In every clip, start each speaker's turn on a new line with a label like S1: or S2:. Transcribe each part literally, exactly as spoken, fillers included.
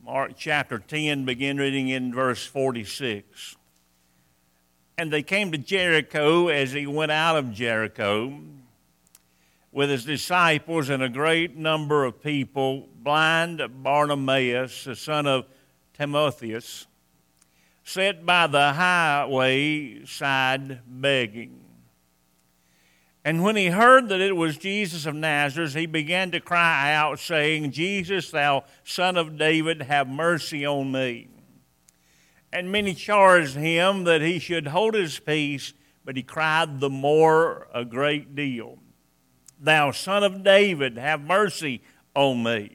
S1: Mark chapter ten, begin reading in verse forty-six. And they came to Jericho. As he went out of Jericho with his disciples and a great number of people, blind Bartimaeus, the son of Timotheus, sat by the highway side begging. And when he heard that it was Jesus of Nazareth, he began to cry out, saying, Jesus, thou son of David, have mercy on me. And many charged him that he should hold his peace, but he cried the more a great deal, Thou son of David, have mercy on me.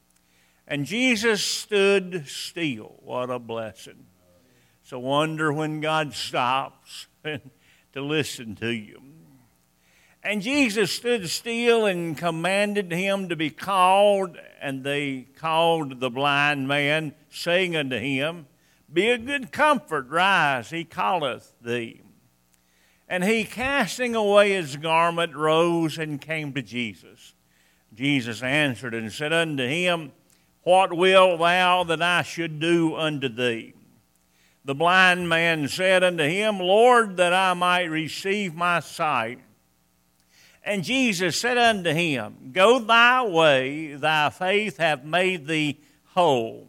S1: And Jesus stood still. What a blessing. It's a wonder when God stops to listen to you. And Jesus stood still and commanded him to be called, and they called the blind man, saying unto him, Be of good comfort, rise, he calleth thee. And he, casting away his garment, rose and came to Jesus. Jesus answered and said unto him, What wilt thou that I should do unto thee? The blind man said unto him, Lord, that I might receive my sight. And Jesus said unto him, Go thy way, thy faith hath made thee whole.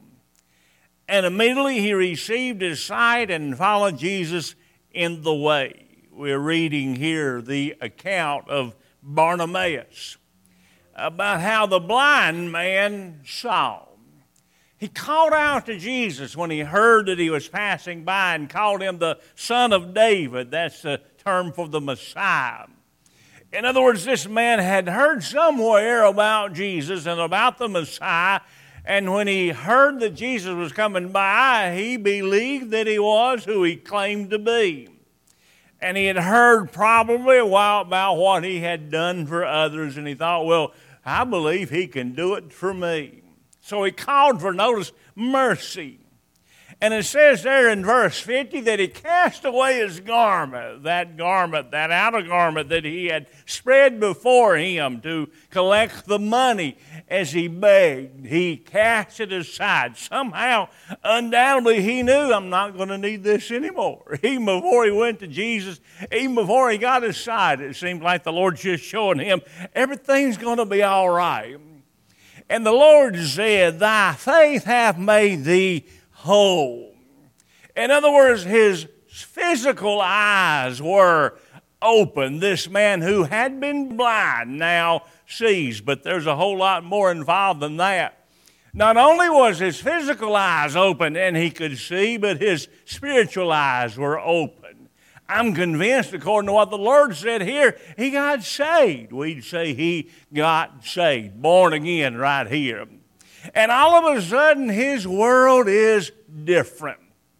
S1: And immediately he received his sight and followed Jesus in the way. We're reading here the account of Bartimaeus, about how the blind man saw. He called out to Jesus when he heard that he was passing by and called him the Son of David. That's the term for the Messiah. In other words, this man had heard somewhere about Jesus and about the Messiah, and when he heard that Jesus was coming by, he believed that he was who he claimed to be. And he had heard probably a while about what he had done for others, and he thought, well, I believe he can do it for me. So he called for, notice, mercy. And it says there in verse fifty that he cast away his garment, that garment, that outer garment that he had spread before him to collect the money as he begged. He cast it aside. Somehow, undoubtedly, he knew, I'm not going to need this anymore. Even before he went to Jesus, even before he got his sight, it seemed like the Lord just showing him everything's going to be all right. And the Lord said, Thy faith hath made thee whole. In other words, his physical eyes were open. This man who had been blind now sees, but there's a whole lot more involved than that. Not only was his physical eyes open and he could see, but his spiritual eyes were open. I'm convinced, according to what the Lord said here, he got saved. We'd say he got saved, born again right here. And all of a sudden, his world is different.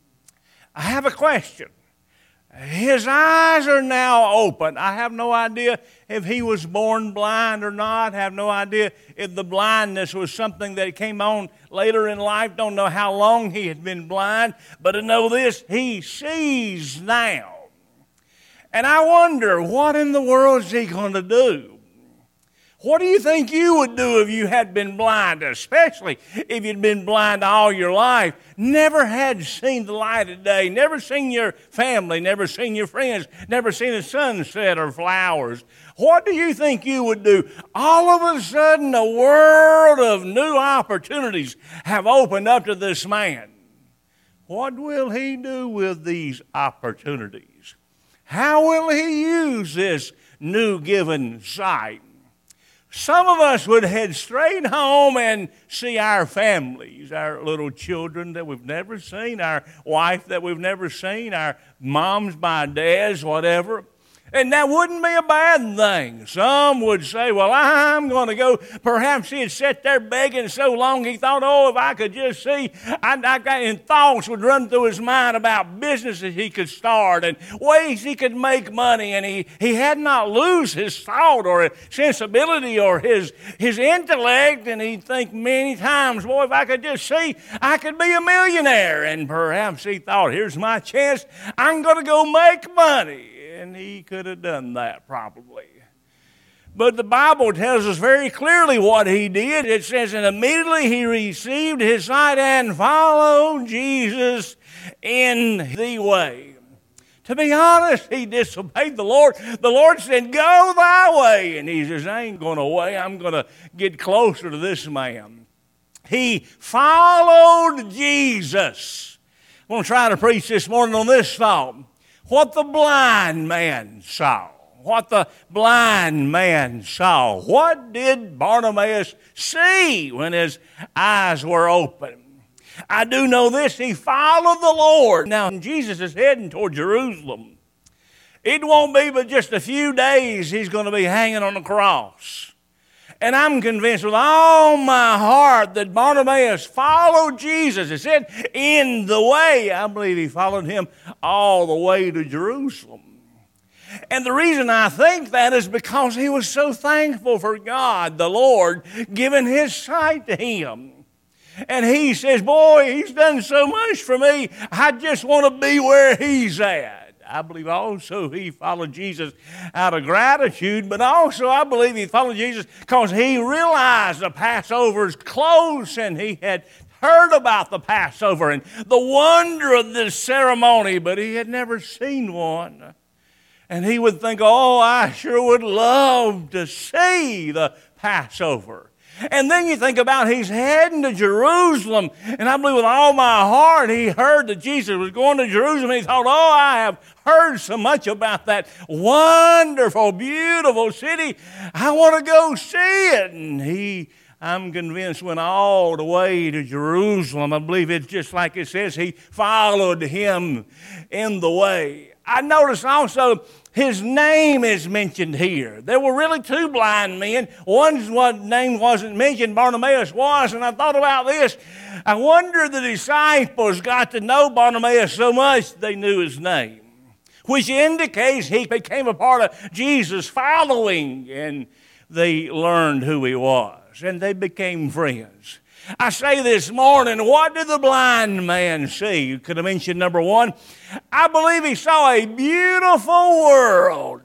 S1: I have a question. His eyes are now open. I have no idea if he was born blind or not. I have no idea if the blindness was something that came on later in life. Don't know how long he had been blind. But I know this, he sees now. And I wonder, what in the world is he going to do? What do you think you would do if you had been blind, especially if you'd been blind all your life, never had seen the light of day, never seen your family, never seen your friends, never seen a sunset or flowers? What do you think you would do? All of a sudden, a world of new opportunities have opened up to this man. What will he do with these opportunities? How will he use this new given sight? Some of us would head straight home and see our families, our little children that we've never seen, our wife that we've never seen, our moms, my dads, whatever. And that wouldn't be a bad thing. Some would say, well, I'm going to go. Perhaps he had sat there begging so long he thought, oh, if I could just see. I, I got, and thoughts would run through his mind about businesses he could start and ways he could make money. And he, he had not lose his thought or sensibility or his, his intellect. And he'd think many times, boy, if I could just see, I could be a millionaire. And perhaps he thought, here's my chance. I'm going to go make money. And he could have done that probably. But the Bible tells us very clearly what he did. It says, and immediately he received his sight and followed Jesus in the way. To be honest, he disobeyed the Lord. The Lord said, go thy way. And he says, I ain't going away. I'm going to get closer to this man. He followed Jesus. I'm going to try to preach this morning on this thought. What the blind man saw. What the blind man saw. What did Bartimaeus see when his eyes were open? I do know this. He followed the Lord. Now, Jesus is heading toward Jerusalem. It won't be but just a few days he's going to be hanging on the cross. And I'm convinced with all my heart that Bartimaeus followed Jesus. It said, in the way. I believe he followed him all the way to Jerusalem. And the reason I think that is because he was so thankful for God, the Lord, giving his sight to him. And he says, boy, he's done so much for me. I just want to be where he's at. I believe also he followed Jesus out of gratitude, but also I believe he followed Jesus because he realized the Passover is close and he had heard about the Passover and the wonder of this ceremony, but he had never seen one. And he would think, oh, I sure would love to see the Passover. And then you think about he's heading to Jerusalem. And I believe with all my heart he heard that Jesus was going to Jerusalem. And he thought, oh, I have heard so much about that wonderful, beautiful city. I want to go see it. And he, I'm convinced, went all the way to Jerusalem. I believe it's just like it says, he followed him in the way. I noticed also his name is mentioned here. There were really two blind men. One's what name wasn't mentioned, Bartimaeus was, and I thought about this. I wonder the disciples got to know Bartimaeus so much they knew his name, which indicates he became a part of Jesus' following, and they learned who he was, and they became friends. I say this morning, what did the blind man see? You could have mentioned number one. I believe he saw a beautiful world.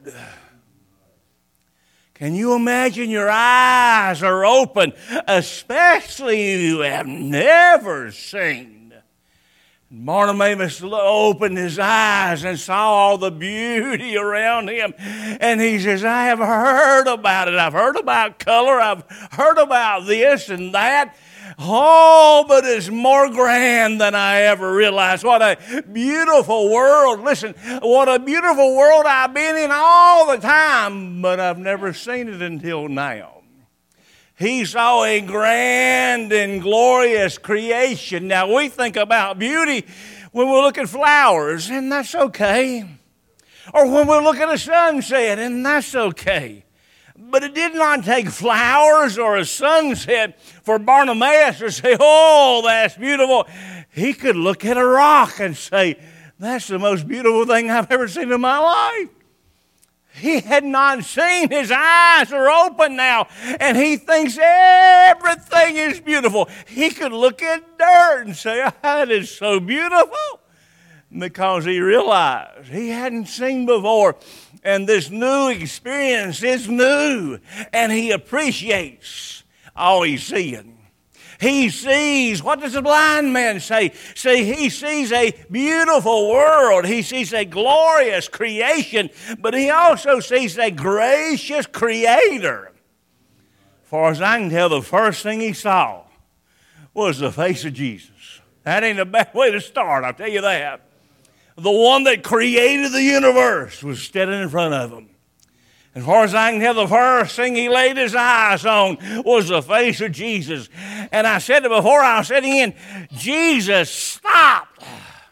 S1: Can you imagine your eyes are open, especially if you have never seen? Bartimaeus opened his eyes and saw all the beauty around him. And he says, I have heard about it. I've heard about color. I've heard about this and that. Oh, but it's more grand than I ever realized. What a beautiful world. Listen, what a beautiful world I've been in all the time, but I've never seen it until now. He saw a grand and glorious creation. Now, we think about beauty when we look at flowers, and that's okay. Or when we look at a sunset, and that's okay. But it did not take flowers or a sunset for Bartimaeus to say, oh, that's beautiful. He could look at a rock and say, that's the most beautiful thing I've ever seen in my life. He had not seen. His eyes are open now, and he thinks everything is beautiful. He could look at dirt and say, that is so beautiful, because he realized he hadn't seen before. And this new experience is new, and he appreciates all he's seeing. He sees, what does the blind man say? See, he sees a beautiful world. He sees a glorious creation, but he also sees a gracious creator. As far as I can tell, the first thing he saw was the face of Jesus. That ain't a bad way to start, I'll tell you that. The one that created the universe was standing in front of him. As far as I can tell, the first thing he laid his eyes on was the face of Jesus. And I said it before I was sitting in, Jesus stopped.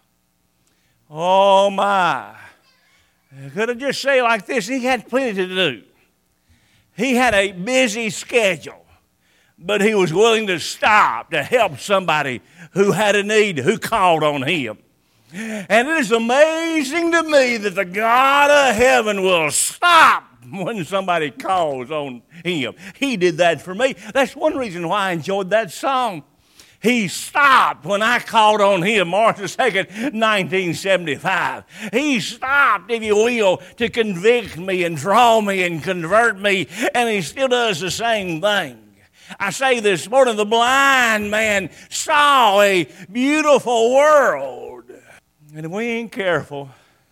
S1: Oh, my. I could have just said like this, he had plenty to do. He had a busy schedule, but he was willing to stop to help somebody who had a need, who called on him. And it is amazing to me that the God of heaven will stop when somebody calls on him. He did that for me. That's one reason why I enjoyed that song. He stopped when I called on him, March the second, nineteen seventy-five. He stopped, if you will, to convict me and draw me and convert me, and he still does the same thing. I say this morning, the blind man saw a beautiful world. And if we ain't careful,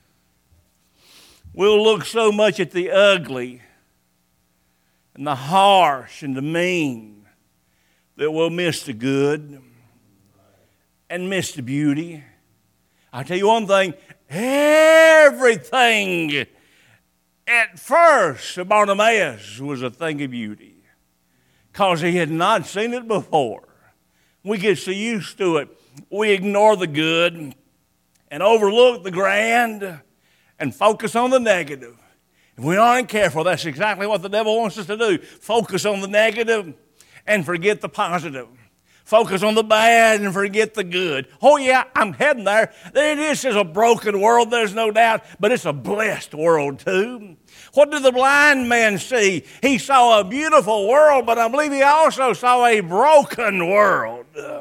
S1: we'll look so much at the ugly and the harsh and the mean that we'll miss the good and miss the beauty. I'll tell you one thing, everything at first about Bartimaeus was a thing of beauty because he had not seen it before. We get so used to it, we ignore the good and overlook the grand and focus on the negative. If we aren't careful, that's exactly what the devil wants us to do. Focus on the negative and forget the positive. Focus on the bad and forget the good. Oh, yeah, I'm heading there. This is a broken world, there's no doubt, but it's a blessed world, too. What did the blind man see? He saw a beautiful world, but I believe he also saw a broken world. Uh,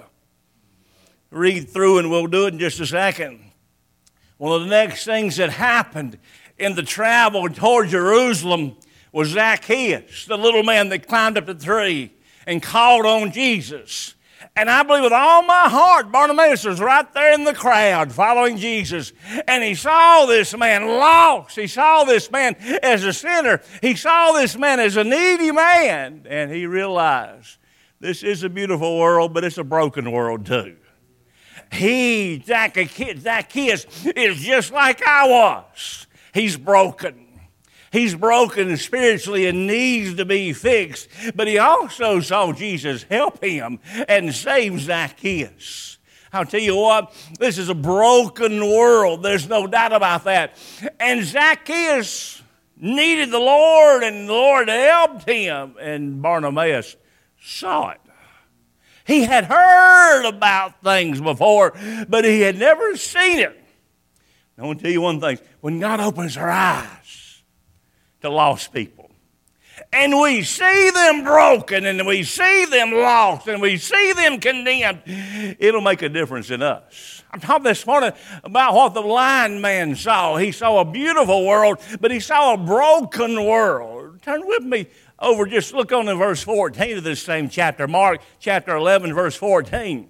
S1: read through, and we'll do it in just a second. One of the next things that happened in the travel toward Jerusalem was Zacchaeus, the little man that climbed up the tree and called on Jesus. And I believe with all my heart, Bartimaeus was right there in the crowd following Jesus. And he saw this man lost. He saw this man as a sinner. He saw this man as a needy man. And he realized this is a beautiful world, but it's a broken world too. He, Zacchaeus, is just like I was. He's broken. He's broken spiritually and needs to be fixed. But he also saw Jesus help him and save Zacchaeus. I'll tell you what, this is a broken world. There's no doubt about that. And Zacchaeus needed the Lord, and the Lord helped him. And Bartimaeus saw it. He had heard about things before, but he had never seen it. I want to tell you one thing. When God opens our eyes to lost people, and we see them broken, and we see them lost, and we see them condemned, it'll make a difference in us. I'm talking this morning about what the blind man saw. He saw a beautiful world, but he saw a broken world. Turn with me over, just look on in verse fourteen of this same chapter, Mark chapter eleven, verse fourteen.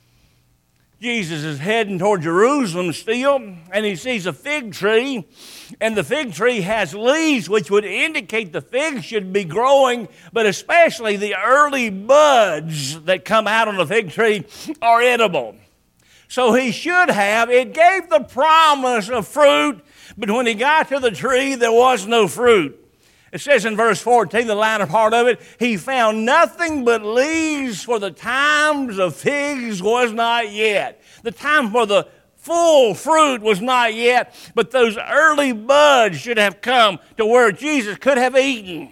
S1: Jesus is heading toward Jerusalem still, and he sees a fig tree, and the fig tree has leaves which would indicate the fig should be growing, but especially the early buds that come out on the fig tree are edible. So he should have, it gave the promise of fruit, but when he got to the tree, there was no fruit. It says in verse fourteen, the latter part of it, he found nothing but leaves, for the times of figs was not yet. The time for the full fruit was not yet, but those early buds should have come to where Jesus could have eaten.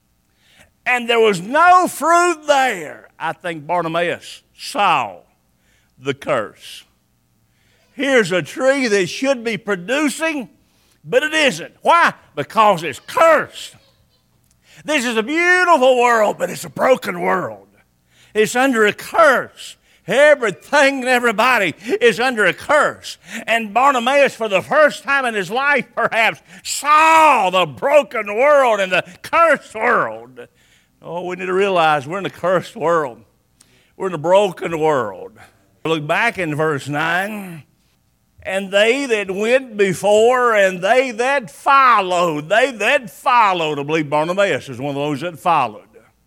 S1: And there was no fruit there. I think Bartimaeus saw the curse. Here's a tree that should be producing, but it isn't. Why? Because it's cursed. This is a beautiful world, but it's a broken world. It's under a curse. Everything and everybody is under a curse. And Bartimaeus, for the first time in his life, perhaps, saw the broken world and the cursed world. Oh, we need to realize we're in a cursed world. We're in a broken world. Look back in verse nine. And they that went before and they that followed, they that followed, I believe Bartimaeus is one of those that followed.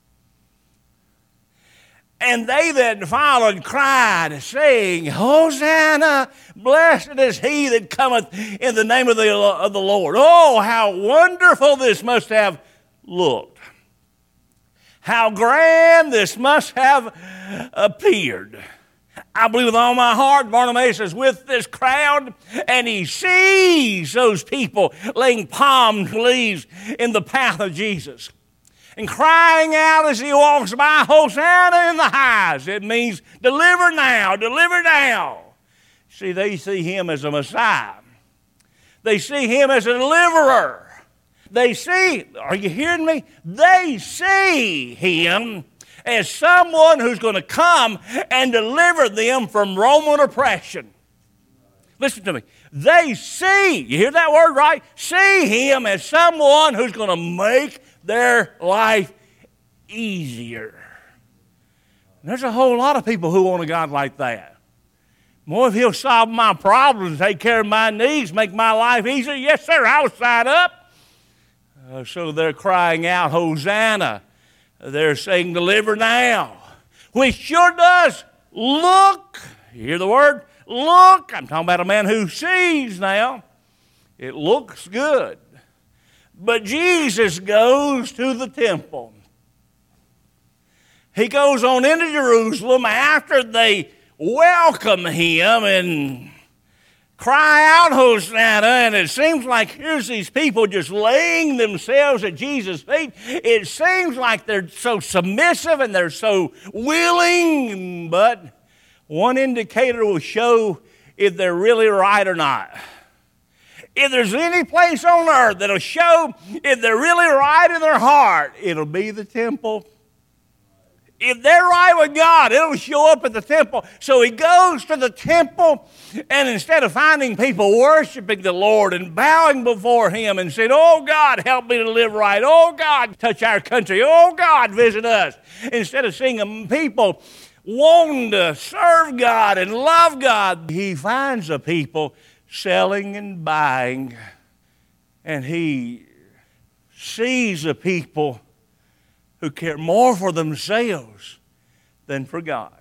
S1: And they that followed cried, saying, Hosanna, blessed is he that cometh in the name of the, of the Lord. Oh, how wonderful this must have looked. How grand this must have appeared. I believe with all my heart, Bartimaeus is with this crowd, and he sees those people laying palm leaves in the path of Jesus and crying out as he walks by, Hosanna in the highest. It means deliver now, deliver now. See, they see him as a Messiah. They see him as a deliverer. They see, are you hearing me? They see him as someone who's going to come and deliver them from Roman oppression. Listen to me. They see, you hear that word, right? See him as someone who's going to make their life easier. And there's a whole lot of people who want a God like that. More if he'll solve my problems, take care of my needs, make my life easier. Yes, sir, I'll sign up. Uh, so they're crying out, Hosanna. They're saying, deliver now. Which sure does look, you hear the word? Look, I'm talking about a man who sees now. It looks good. But Jesus goes to the temple. He goes on into Jerusalem after they welcome him and cry out, Hosanna, and it seems like here's these people just laying themselves at Jesus' feet. It seems like they're so submissive and they're so willing, but one indicator will show if they're really right or not. If there's any place on earth that'll show if they're really right in their heart, it'll be the temple. If they're right with God, it'll show up at the temple. So he goes to the temple, and instead of finding people worshiping the Lord and bowing before him and saying, oh, God, help me to live right. Oh, God, touch our country. Oh, God, visit us. Instead of seeing people wanting to serve God and love God, he finds a people selling and buying, and he sees a people who care more for themselves than for God.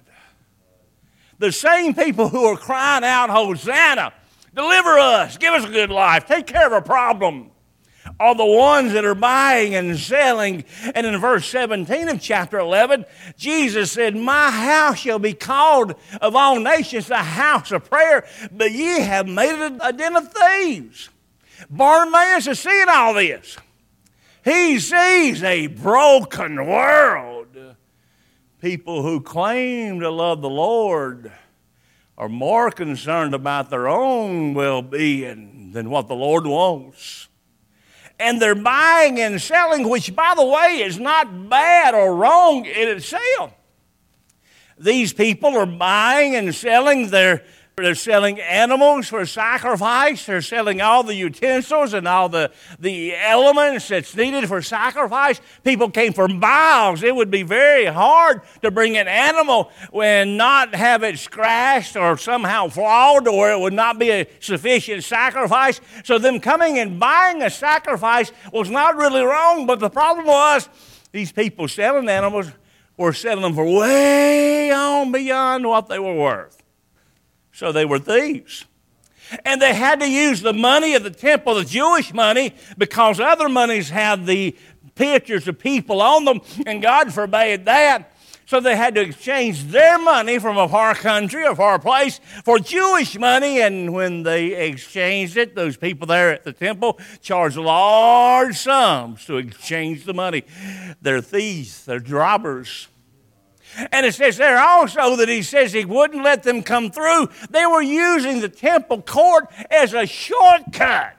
S1: The same people who are crying out, Hosanna, deliver us, give us a good life, take care of our problem, are the ones that are buying and selling. And in verse seventeen of chapter eleven, Jesus said, my house shall be called of all nations a house of prayer, but ye have made it a den of thieves. Bartimaeus is seeing all this. He sees a broken world. People who claim to love the Lord are more concerned about their own well-being than what the Lord wants. And they're buying and selling, which, by the way, is not bad or wrong in itself. These people are buying and selling. They're, they're selling animals for sacrifice. They're selling all the utensils and all the, the elements that's needed for sacrifice. People came for miles. It would be very hard to bring an animal and not have it scratched or somehow flawed, or it would not be a sufficient sacrifice. So them coming and buying a sacrifice was not really wrong, but the problem was these people selling animals were selling them for way on beyond what they were worth. So they were thieves. And they had to use the money of the temple, the Jewish money, because other monies had the pictures of people on them, and God forbade that. So they had to exchange their money from a far country, a far place, for Jewish money. And when they exchanged it, those people there at the temple charged large sums to exchange the money. They're thieves, they're robbers. And it says there also that he says he wouldn't let them come through. They were using the temple court as a shortcut.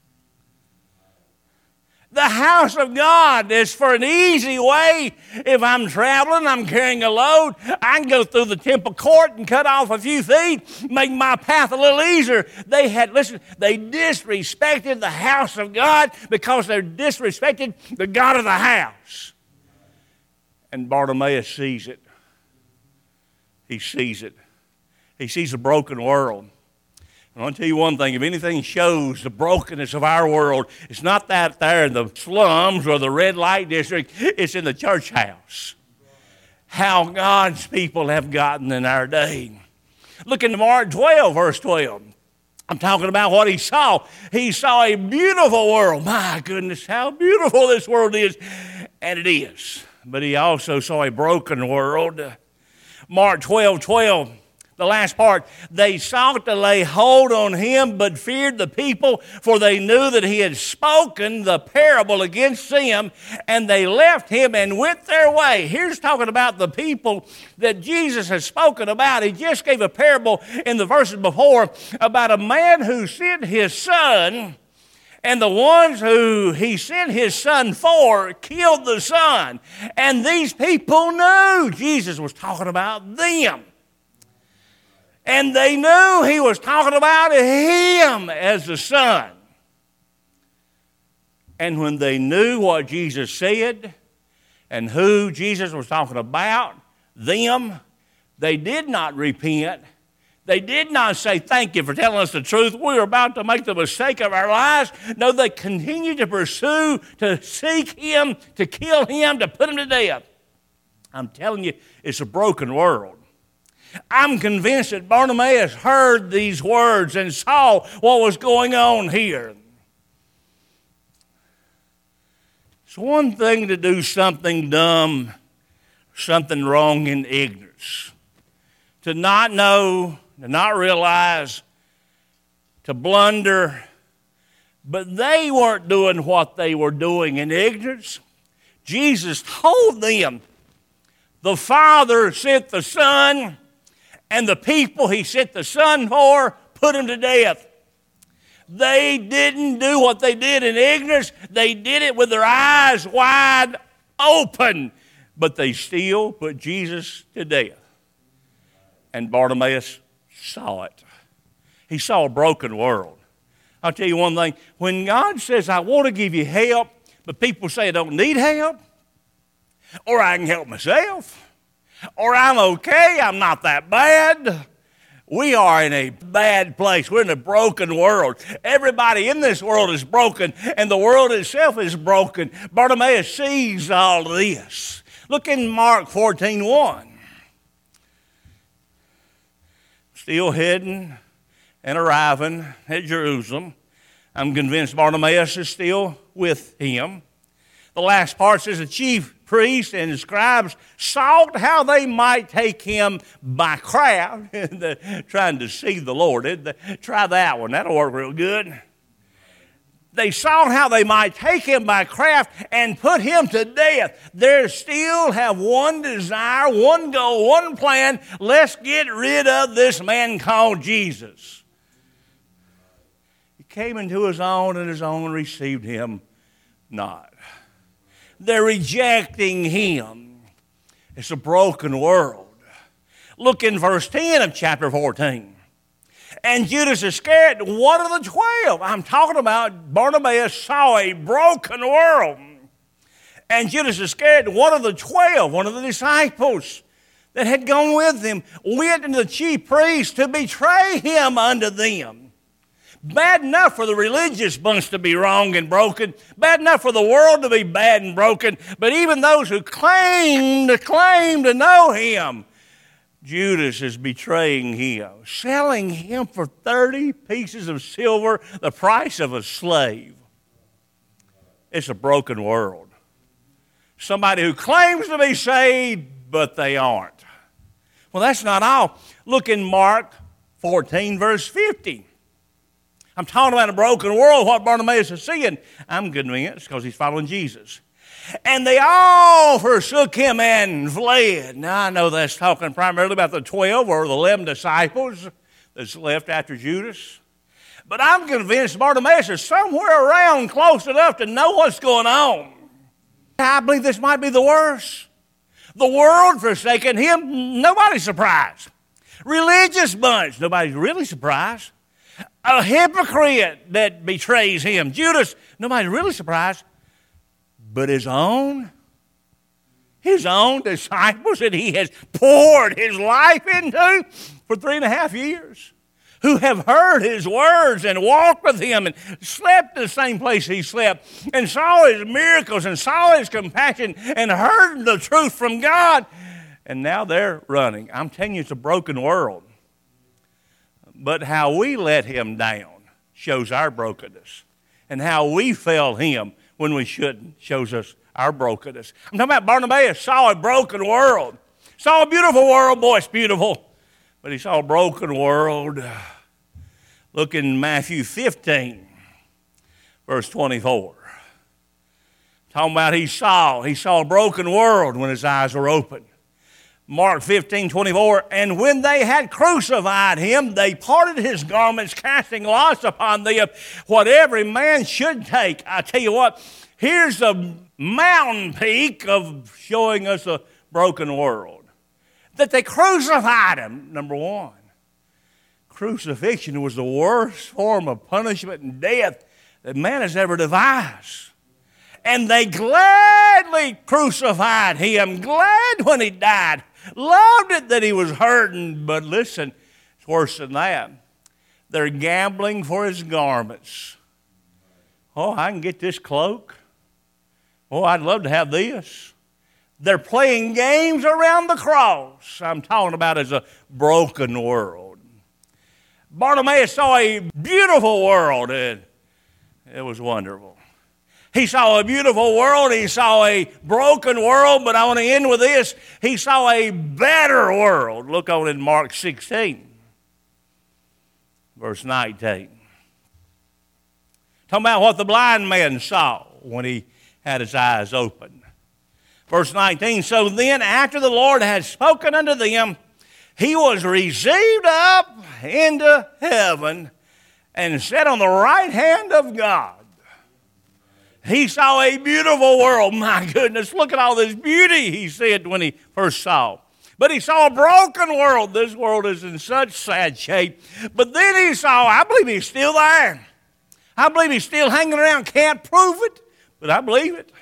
S1: The house of God is for an easy way. If I'm traveling, I'm carrying a load, I can go through the temple court and cut off a few feet, make my path a little easier. They had, listen, they disrespected the house of God because they disrespected the God of the house. And Bartimaeus sees it. He sees it. He sees a broken world. I want to tell you one thing. If anything shows the brokenness of our world, it's not that there in the slums or the red light district. It's in the church house. How God's people have gotten in our day. Look in Mark twelve, verse twelve. I'm talking about what he saw. He saw a beautiful world. My goodness, how beautiful this world is. And it is. But he also saw a broken world. Mark twelve, twelve, the last part. They sought to lay hold on him, but feared the people, for they knew that he had spoken the parable against them, and they left him and went their way. Here's talking about the people that Jesus has spoken about. He just gave a parable in the verses before about a man who sent his son, And the ones who he sent his son for killed the son. And these people knew Jesus was talking about them. And they knew he was talking about him as the son. And when they knew what Jesus said and who Jesus was talking about, them, they did not repent. They did not say, thank you for telling us the truth. We were about to make the mistake of our lives. No, they continued to pursue, to seek him, to kill him, to put him to death. I'm telling you, it's a broken world. I'm convinced that Bartimaeus heard these words and saw what was going on here. It's one thing to do something dumb, something wrong in ignorance. To not know, to not realize, to blunder. But they weren't doing what they were doing in ignorance. Jesus told them the Father sent the Son, and the people he sent the Son for put him to death. They didn't do what they did in ignorance. They did it with their eyes wide open. But they still put Jesus to death. And Bartimaeus saw it. He saw a broken world. I'll tell you one thing. When God says, I want to give you help, but people say I don't need help, or I can help myself, or I'm okay, I'm not that bad. We are in a bad place. We're in a broken world. Everybody in this world is broken, and the world itself is broken. Bartimaeus sees all this. Look in Mark fourteen one. Still heading and arriving at Jerusalem. I'm convinced Bartimaeus is still with him. The last part says the chief priests and the scribes sought how they might take him by craft, trying to deceive the Lord. Try that one. That'll work real good. They sought how they might take him by craft and put him to death. They still have one desire, one goal, one plan. Let's get rid of this man called Jesus. He came into his own, and his own received him not. They're rejecting him. It's a broken world. Look in verse ten of chapter fourteen. And Judas Iscariot, one of the twelve. I'm talking about Bartimaeus saw a broken world. And Judas Iscariot, one of the twelve, one of the disciples that had gone with him, went into the chief priests to betray him unto them. Bad enough for the religious bunch to be wrong and broken. Bad enough for the world to be bad and broken. But even those who claim to claim to know him, Judas is betraying him, selling him for thirty pieces of silver, the price of a slave. It's a broken world. Somebody who claims to be saved, but they aren't. Well, that's not all. Look in Mark fourteen, verse fifty. I'm talking about a broken world, what Bartimaeus is seeing. I'm convinced because he's following Jesus. And they all forsook him and fled. Now, I know that's talking primarily about the twelve or the eleven disciples that's left after Judas. But I'm convinced Bartimaeus is somewhere around close enough to know what's going on. I believe this might be the worst. The world forsaken him, nobody's surprised. Religious bunch, nobody's really surprised. A hypocrite that betrays him, Judas, nobody's really surprised. But his own, his own disciples that he has poured his life into for three and a half years, who have heard his words and walked with him and slept in the same place he slept and saw his miracles and saw his compassion and heard the truth from God, and now they're running. I'm telling you, it's a broken world. But how we let him down shows our brokenness, and how we fail him when we shouldn't shows us our brokenness. I'm talking about Bartimaeus saw a broken world. Saw a beautiful world. Boy, it's beautiful. But he saw a broken world. Look in Matthew fifteen, verse twenty-four. Talking about he saw. He saw a broken world when his eyes were open. Mark fifteen twenty-four, and when they had crucified him, they parted his garments, casting lots upon them what every man should take. I tell you what, here's a mountain peak of showing us a broken world. That they crucified him, number one. Crucifixion was the worst form of punishment and death that man has ever devised. And they gladly crucified him, glad when he died. Loved it that he was hurting, but listen, it's worse than that. They're gambling for his garments. Oh, I can get this cloak. Oh, I'd love to have this. They're playing games around the cross. I'm talking about as a broken world. Bartimaeus saw a beautiful world, and it was wonderful. He saw a beautiful world. He saw a broken world, but I want to end with this. He saw a better world. Look on in Mark sixteen, verse nineteen. Talking about what the blind man saw when he had his eyes open. Verse nineteen, so then after the Lord had spoken unto them, he was received up into heaven and sat on the right hand of God. He saw a beautiful world. My goodness, look at all this beauty, he said when he first saw. But he saw a broken world. This world is in such sad shape. But then he saw, I believe he's still there. I believe he's still hanging around. Can't prove it, but I believe it.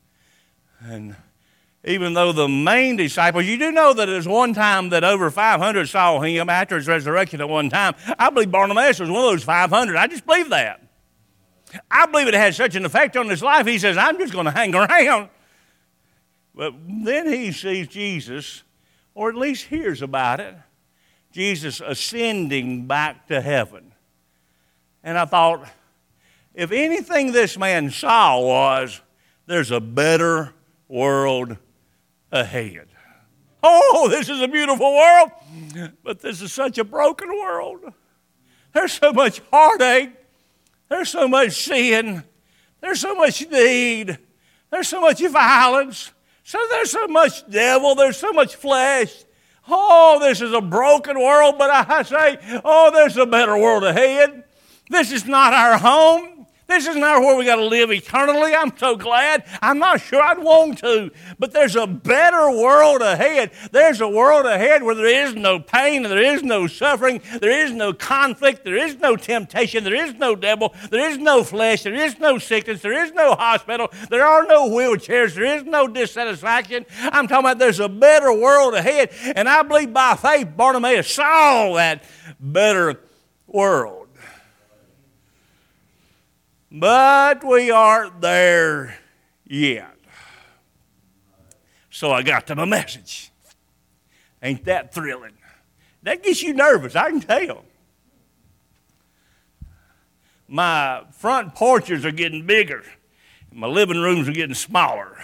S1: And even though the main disciples, you do know that there's one time that over five hundred saw him after his resurrection at one time. I believe Bartimaeus was one of those five hundred. I just believe that. I believe it had such an effect on his life, he says, I'm just going to hang around. But then he sees Jesus, or at least hears about it, Jesus ascending back to heaven. And I thought, if anything this man saw was, there's a better world ahead. Oh, this is a beautiful world, but this is such a broken world. There's so much heartache. There's so much sin. There's so much need. There's so much violence. So there's so much devil. There's so much flesh. Oh, this is a broken world, but I say, oh, there's a better world ahead. This is not our home. This is not where we got to live eternally. I'm so glad. I'm not sure I'd want to, but there's a better world ahead. There's a world ahead where there is no pain, there is no suffering, there is no conflict, there is no temptation, there is no devil, there is no flesh, there is no sickness, there is no hospital, there are no wheelchairs, there is no dissatisfaction. I'm talking about there's a better world ahead, and I believe by faith Bartimaeus saw that better world. But we aren't there yet. So I got to my message. Ain't that thrilling? That gets you nervous, I can tell. My front porches are getting bigger. My living rooms are getting smaller.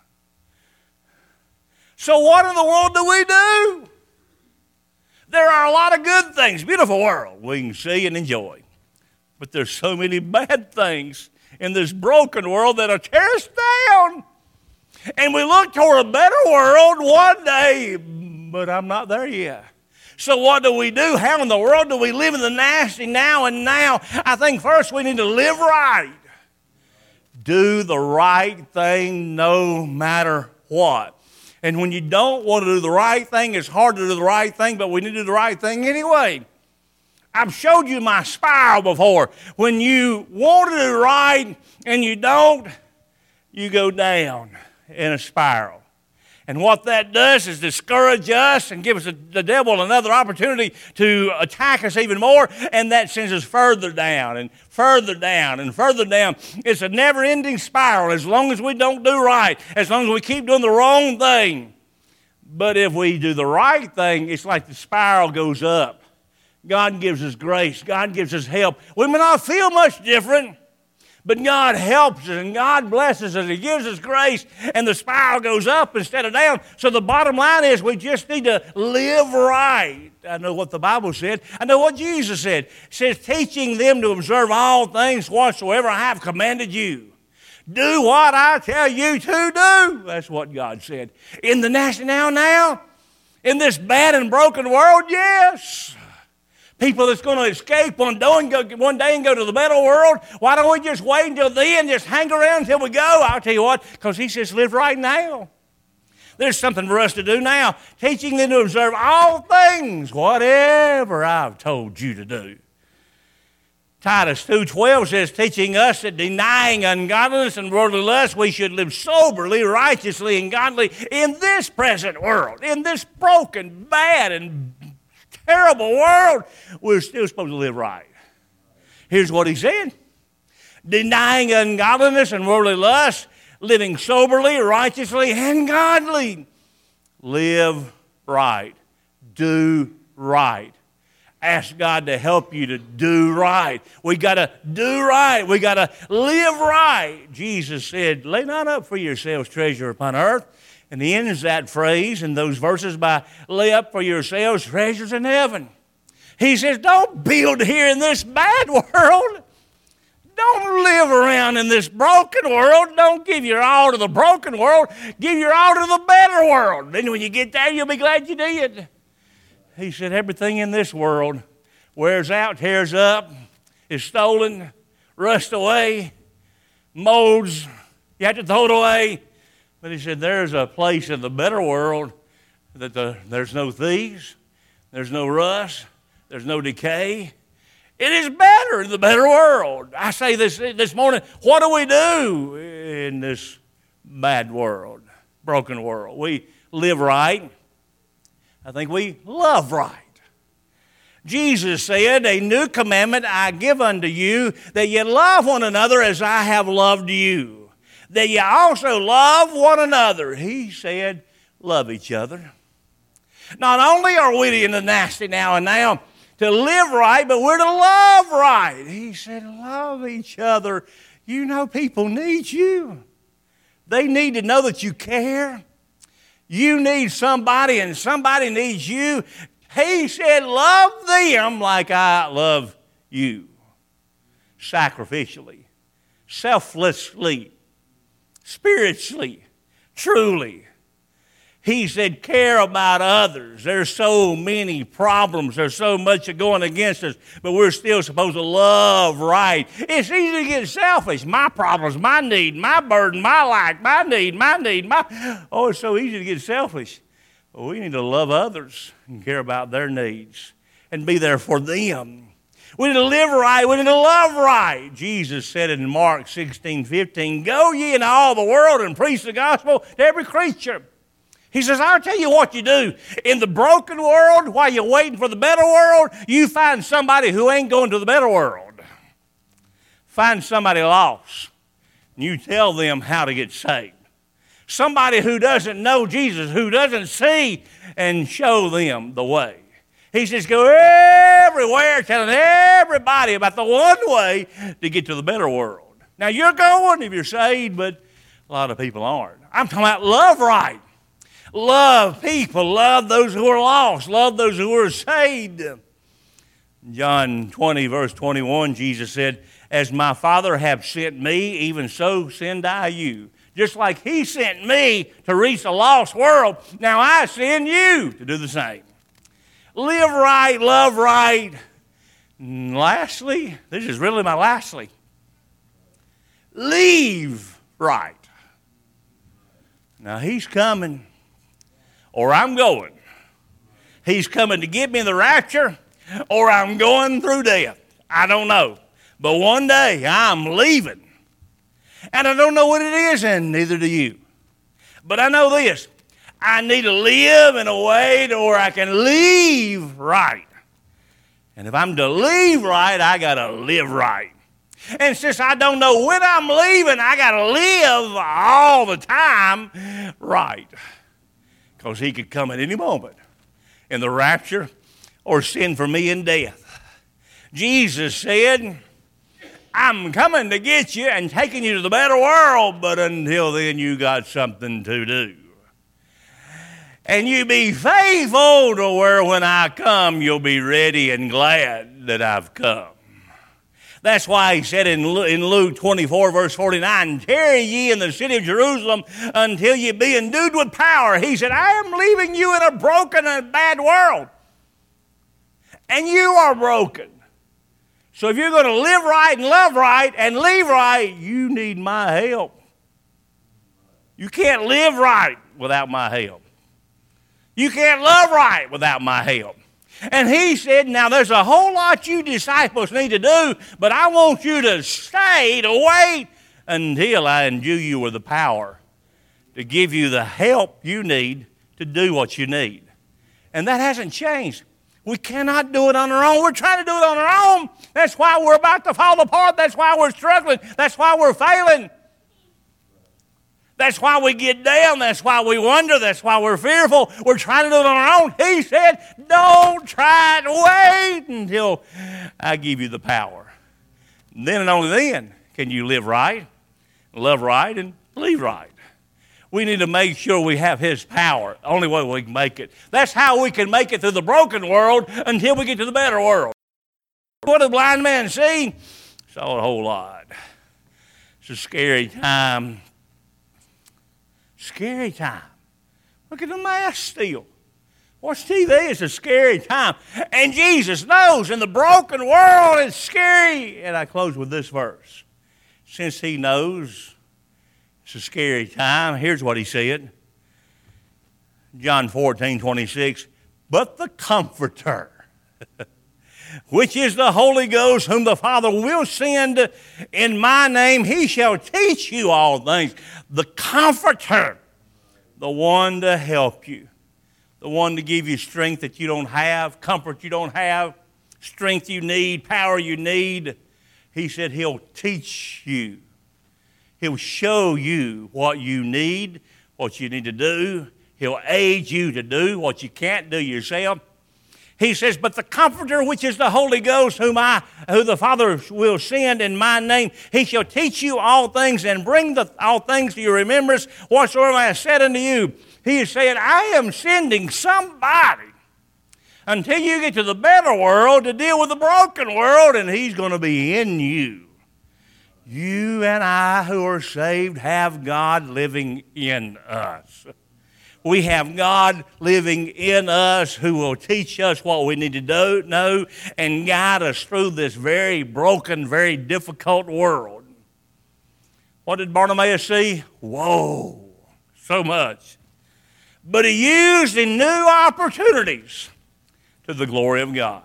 S1: So what in the world do we do? There are a lot of good things, beautiful world we can see and enjoy. But there's so many bad things in this broken world that'll tear us down. And we look toward a better world one day, but I'm not there yet. So what do we do? How in the world do we live in the nasty now and now? I think first we need to live right. Do the right thing no matter what. And when you don't want to do the right thing, it's hard to do the right thing, but we need to do the right thing anyway. I've showed you my spiral before. When you want to do right and you don't, you go down in a spiral. And what that does is discourage us and give us a, the devil another opportunity to attack us even more, and that sends us further down and further down and further down. It's a never-ending spiral as long as we don't do right, as long as we keep doing the wrong thing. But if we do the right thing, it's like the spiral goes up. God gives us grace. God gives us help. We may not feel much different, but God helps us and God blesses us. He gives us grace, and the spiral goes up instead of down. So the bottom line is we just need to live right. I know what the Bible said. I know what Jesus said. It says, teaching them to observe all things whatsoever I have commanded you. Do what I tell you to do. That's what God said. In the nasty now, now, In this bad and broken world, yes. People that's going to escape one day, and go, one day and go to the better world, why don't we just wait until then, just hang around until we go? I'll tell you what, because he says live right now. There's something for us to do now, teaching them to observe all things, whatever I've told you to do. Titus two twelve says, teaching us that denying ungodliness and worldly lust, we should live soberly, righteously, and godly in this present world, in this broken, bad, and terrible world. We're still supposed to live right. Here's what he said. Denying ungodliness and worldly lust, living soberly, righteously, and godly. Live right. Do right. Ask God to help you to do right. We got to do right. We got to live right. Jesus said, lay not up for yourselves treasure upon earth. And he ends that phrase in those verses by lay up for yourselves treasures in heaven. He says, don't build here in this bad world. Don't live around in this broken world. Don't give your all to the broken world. Give your all to the better world. Then when you get there, you'll be glad you did. He said, everything in this world wears out, tears up, is stolen, rusts away, molds. You have to throw it away. But he said, there's a place in the better world that the, there's no thieves, there's no rust, there's no decay. It is better in the better world. I say this this morning, what do we do in this bad world, broken world? We live right. I think we love right. Jesus said, a new commandment I give unto you, that ye love one another as I have loved you, that ye also love one another. He said, love each other. Not only are we in the nasty now and now to live right, but we're to love right. He said, love each other. You know, people need you. They need to know that you care. You need somebody and somebody needs you. He said, love them like I love you. Sacrificially, selflessly, spiritually, truly. He said, care about others. There's so many problems. There's so much going against us, but we're still supposed to love right. It's easy to get selfish. My problems, my need, my burden, my lack, my need, my need, my... Oh, it's so easy to get selfish. But we need to love others and care about their needs and be there for them. We need to live right. We need to love right. Jesus said in Mark sixteen fifteen, go ye into all the world and preach the gospel to every creature. He says, I'll tell you what you do. In the broken world, while you're waiting for the better world, you find somebody who ain't going to the better world. Find somebody lost, and you tell them how to get saved. Somebody who doesn't know Jesus, who doesn't see, and show them the way. He says, go everywhere telling everybody about the one way to get to the better world. Now, you're going if you're saved, but a lot of people aren't. I'm talking about love right. Love people. Love those who are lost. Love those who are saved. John twenty, verse twenty-one, Jesus said, as my Father hath sent me, even so send I you. Just like he sent me to reach a lost world, now I send you to do the same. Live right, love right. And lastly, this is really my lastly, leave right. Now he's coming, or I'm going. He's coming to get me in the rapture, or I'm going through death. I don't know. But one day I'm leaving. And I don't know what it is, and neither do you. But I know this. I need to live in a way to where I can leave right. And if I'm to leave right, I got to live right. And since I don't know when I'm leaving, I got to live all the time right. Because he could come at any moment in the rapture or send for me in death. Jesus said, I'm coming to get you and taking you to the better world, but until then you got something to do. And you be faithful to where when I come, you'll be ready and glad that I've come. That's why he said in Luke twenty-four, verse forty-nine, tarry ye in the city of Jerusalem until ye be endued with power. He said, I am leaving you in a broken and bad world. And you are broken. So if you're going to live right and love right and leave right, you need my help. You can't live right without my help. You can't love right without my help. And he said, now there's a whole lot you disciples need to do, but I want you to stay, to wait until I endue you with the power to give you the help you need to do what you need. And that hasn't changed. We cannot do it on our own. We're trying to do it on our own. That's why we're about to fall apart. That's why we're struggling. That's why we're failing. That's why we get down. That's why we wonder. That's why we're fearful. We're trying to do it on our own. He said, don't try to wait until I give you the power. And then and only then can you live right, love right, and believe right. We need to make sure we have His power. The only way we can make it. That's how we can make it through the broken world until we get to the better world. What did the blind man see? Saw a whole lot. It's a scary time. Scary time. Look at the mass still. Watch T V. It's a scary time. And Jesus knows in the broken world it's scary. And I close with this verse. Since He knows it's a scary time, here's what He said. John fourteen twenty-six. But the Comforter, which is the Holy Ghost, whom the Father will send in my name, He shall teach you all things. The Comforter, the one to help you, the one to give you strength that you don't have, comfort you don't have, strength you need, power you need. He said He'll teach you. He'll show you what you need, what you need to do. He'll aid you to do what you can't do yourself. He says, but the Comforter, which is the Holy Ghost, whom I, who the Father will send in my name, He shall teach you all things and bring the, all things to your remembrance, whatsoever I have said unto you. He is saying, I am sending somebody until you get to the better world to deal with the broken world, and He's going to be in you. You and I who are saved have God living in us. We have God living in us who will teach us what we need to do, know and guide us through this very broken, very difficult world. What did Bartimaeus see? Whoa, so much. But he used in new opportunities to the glory of God.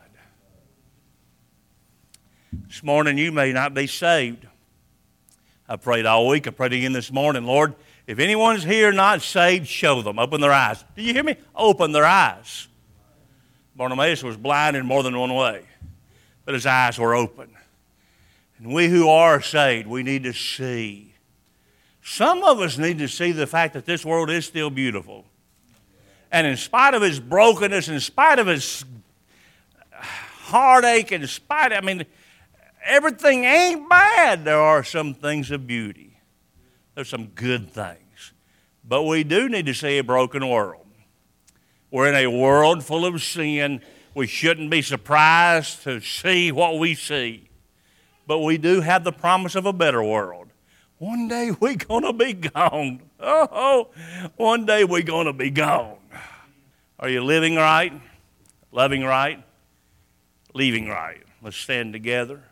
S1: This morning you may not be saved. I prayed all week. I prayed again this morning, Lord, if anyone's here not saved, show them. Open their eyes. Do you hear me? Open their eyes. Bartimaeus was blind in more than one way, but his eyes were open. And we who are saved, we need to see. Some of us need to see the fact that this world is still beautiful. And in spite of its brokenness, in spite of its heartache, in spite of, I mean, everything ain't bad. There are some things of beauty. There's some good things. But we do need to see a broken world. We're in a world full of sin. We shouldn't be surprised to see what we see. But we do have the promise of a better world. One day we're going to be gone. Oh, one day we're going to be gone. Are you living right, loving right, leaving right? Let's stand together.